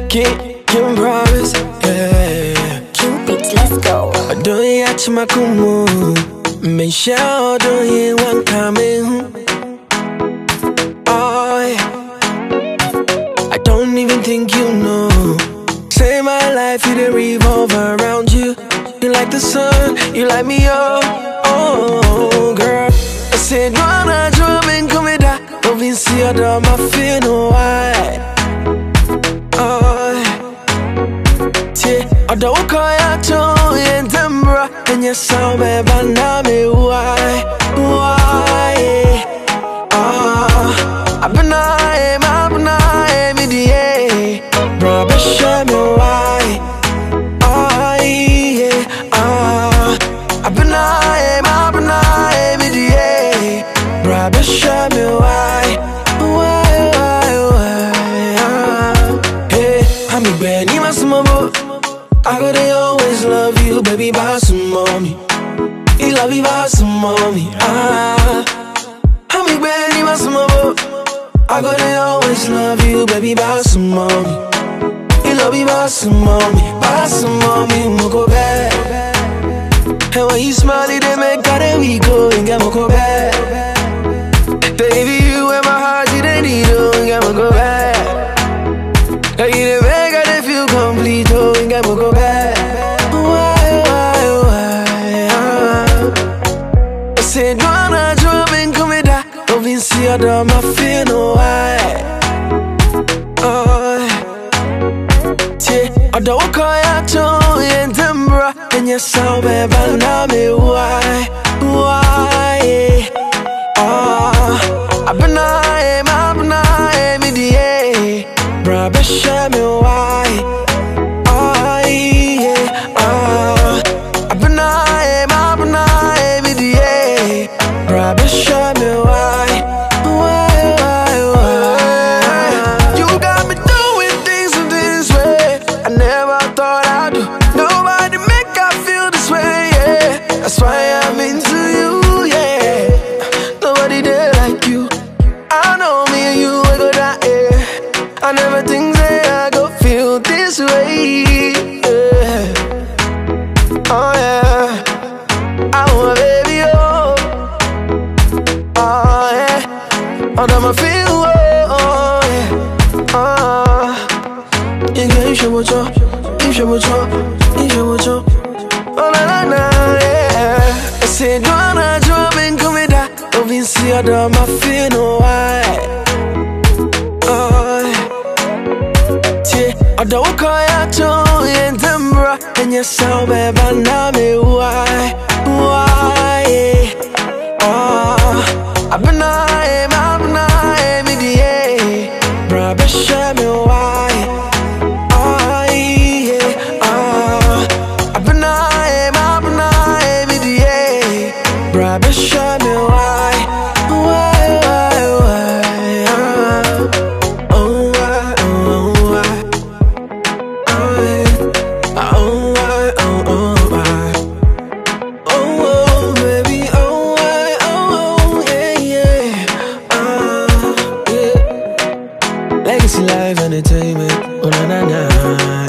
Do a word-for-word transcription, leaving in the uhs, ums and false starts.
Kim, Kim Promise, yeah. Cupid, let's go. Do you watch my kumu? Me shout, do you want coming? Oh, yeah. I don't even think you know. Say my life, you didn't revolve around you. You like the sun, you light me up. Oh, girl. I said, wanna drum and come with that. Don't even see your dog, my feel no why. Oh, yeah. I don't call ya to and Dembra. And you sound me, but now me why? Why? Oh, I've been I, I've been I, me the bro, but show me why. Oh, yeah. Oh, I've been I, I've been I, me the bro, but show me why. Why, why, why? Hey, I'm a bad, you must move. I gotta always love you, baby, by some mommy. You love me by some mommy. Ah, I'm a bad, you must move. I gotta always love you, baby, by some mommy. You love me by some mommy, by some mommy, mo go back. And when you smile, they make that we go and get mo go back. Baby, you and my heart, you didn't need to and get mo go back. Hey, you didn't make I feel complete, oh, and get mo go back. Why, why, why? I said, wanna drum and come with that. Don't even see your dog, I feel no why. Oh, yeah. I don't call ya to and Dembra. And you sound me, but now me why? Why? Oh, I've been I, I've been I, me the bro, but show me why. Oh, yeah. Oh, I've been I, I've been I, me the bro, but show me why. Why, why, why? You got me doing things in this way I never thought I'd do. Nobody make I feel this way, yeah. That's why I'm into you, yeah. Nobody there like you. I know me and you, we go that, yeah. I never think that I go feel this way, yeah. Oh, yeah. I want baby, oh. Oh, yeah. Oh, now I feel, oh, yeah. Oh, yeah, yeah, you should watch out. You should watch out. You should watch out. Oh, na, na, na, yeah. I said, wanna drum and come with that. Don't even see your dog, I feel no why. Oh, yeah. I don't call ya to and Dembra. And you sound me, but now me why? Why? Oh, I've been I, I've been I, me the bro, but show me why. Oh, yeah. Oh, I've been I, I've been I, me the bro, but show me why. Why, why, why? Oh, why, oh, why? Oh, yeah. Oh, why, oh, oh, why? Oh, oh, baby, oh, why, oh, oh, yeah, yeah. Uh, yeah. Legacy Live Entertainment, oh, na, na, na.